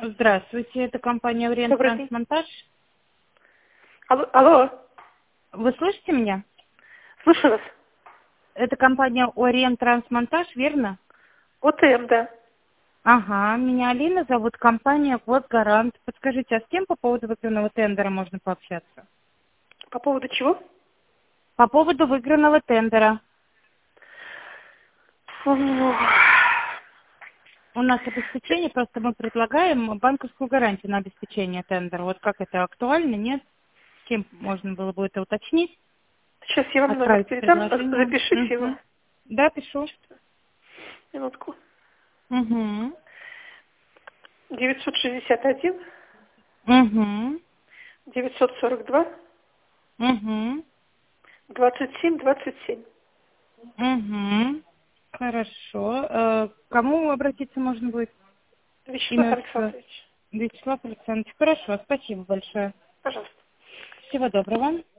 Здравствуйте, это компания «Ориент Добрый день. Трансмонтаж». Алло. Вы слышите меня? Слышу вас. Это компания «Ориент Трансмонтаж», верно? ОТМ, да. Ага, меня Алина зовут, компания «Госгарант». Подскажите, а с кем по поводу выигранного тендера можно пообщаться? По поводу чего? По поводу выигранного тендера. Фу. У нас обеспечение, просто мы предлагаем банковскую гарантию на обеспечение тендера. Вот как это актуально, нет? С кем можно было бы это уточнить? Сейчас я вам номер Отправить передам, предложение. запишите его. Угу. Да, пишу. Минутку. Угу. 961 Угу. 942 Угу. 27 27. Угу. Хорошо. К кому обратиться можно будет? Вячеслав Имя, отчество? Александрович. Вячеслав Александрович. Хорошо, спасибо большое. Пожалуйста. Всего доброго.